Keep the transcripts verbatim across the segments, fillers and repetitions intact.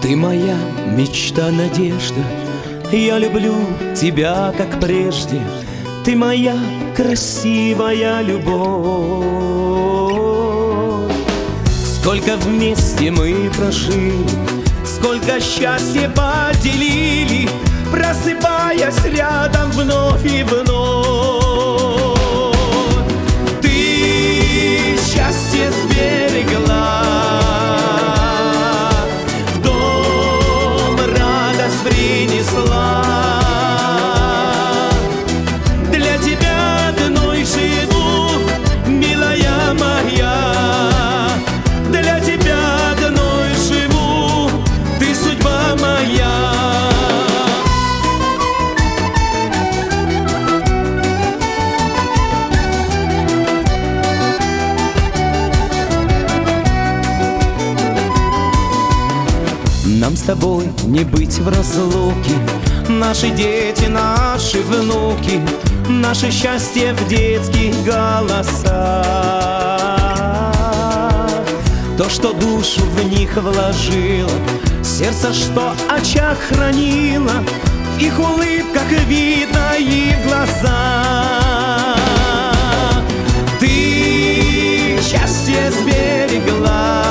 Ты моя мечта, надежда, я люблю тебя, как прежде. Ты моя красивая любовь. Сколько вместе мы прожили, сколько счастья поделили, просыпаясь рядом вновь и вновь. Ты счастье сберегла, в дом радость принесла. Для тебя одной живу, милая моя. Для тебя одной живу, ты судьба моя. Нам с тобой не быть в разлуке, наши дети, наши внуки, наше счастье в детских голосах. То, что душу в них вложила, сердце, что очаг хранила, в их улыбках видно и в глазах. Ты счастье сберегла,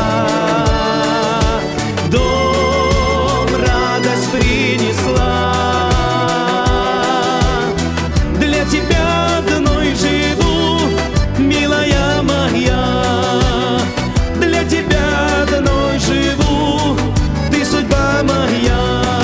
в дом радость принесла. Для тебя одной живу, милая моя. Для тебя одной живу, ты судьба моя.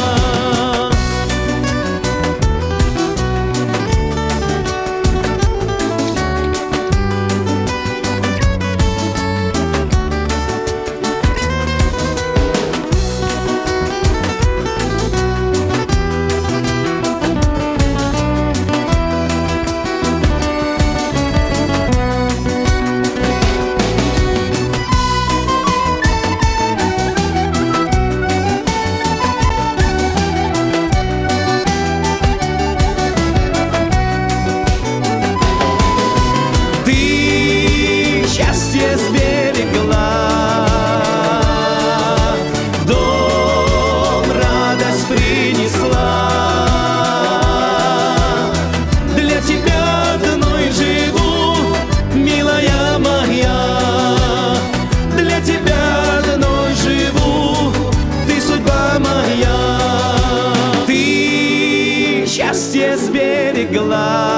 Счастье сберегла, в дом радость принесла. Для тебя одной живу, милая моя. Для тебя одной живу, ты судьба моя. Ты счастье сберегла,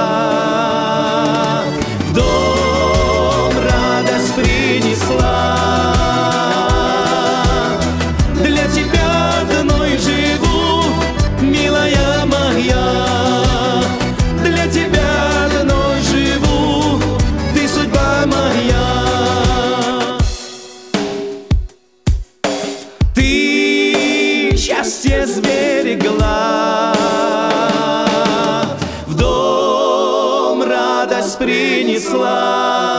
в дом принесла. Для тебя одной живу, милая моя. Для тебя одной живу, ты судьба моя. Ты счастье сберегла, в дом радость принесла.